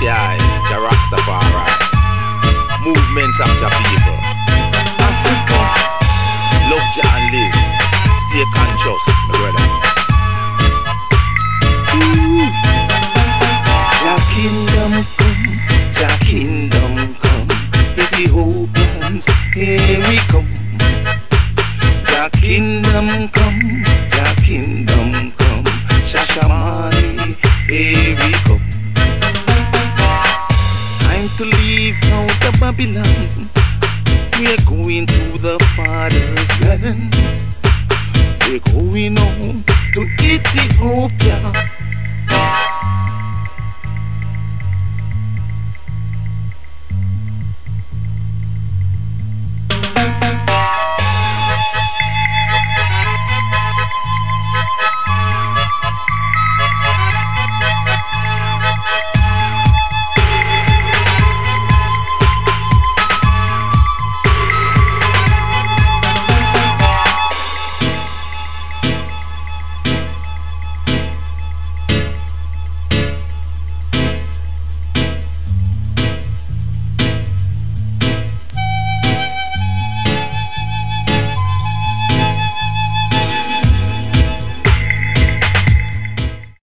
I, Jah Rastafari, movements of Jah people. Africa, love Jah and live. Stay conscious, my brother. Jah kingdom come, Jah kingdom come. Ethiopians, here we come. Jah kingdom come, Jah kingdom come. Shashamane, here we come. Time to leave out of Babylon. We're going to the Father's land. We're going on to Ethiopia.